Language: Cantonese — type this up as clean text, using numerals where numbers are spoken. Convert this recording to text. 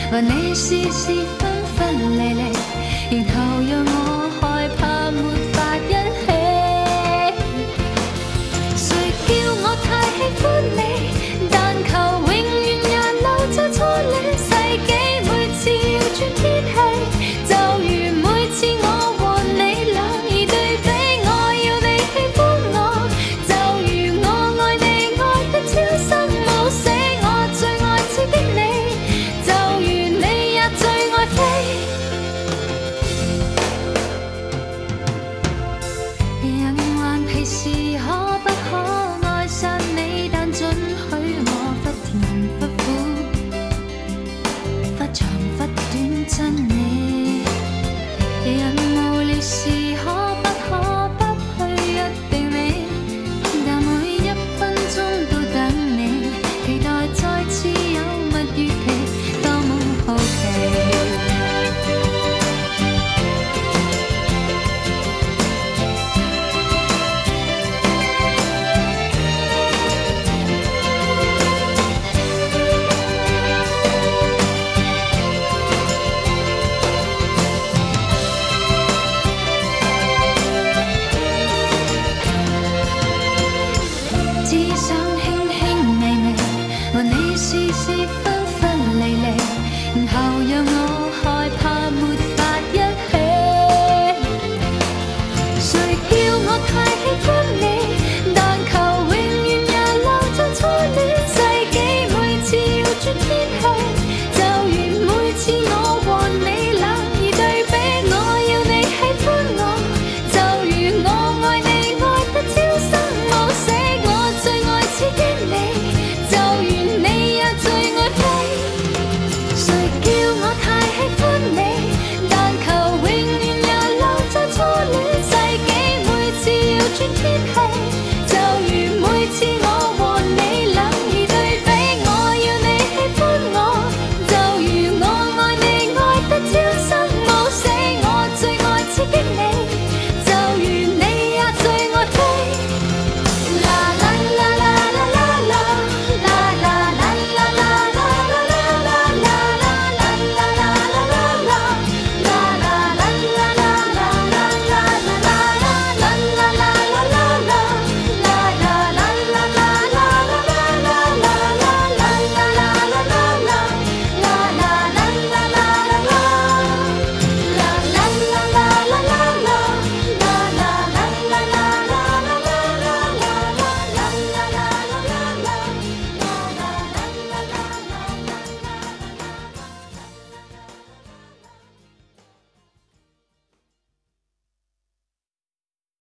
和你事事分分离离，然后让我害怕没法一起。谁叫我太喜欢你，但求永远也留在初恋。世纪每次要转天气，就如每次我和你俩已对比，我要你喜欢我，就如我爱你爱得超生冇死。我最爱刺激你，就如你也最爱飛。人頑皮是可不可愛上你，但准許我忽甜忽苦，忽長忽短親你。人無聊是可不可不去約定你，但每一分鐘都等你，期待再次有蜜月期，多麼好奇。只想輕輕微微和你試試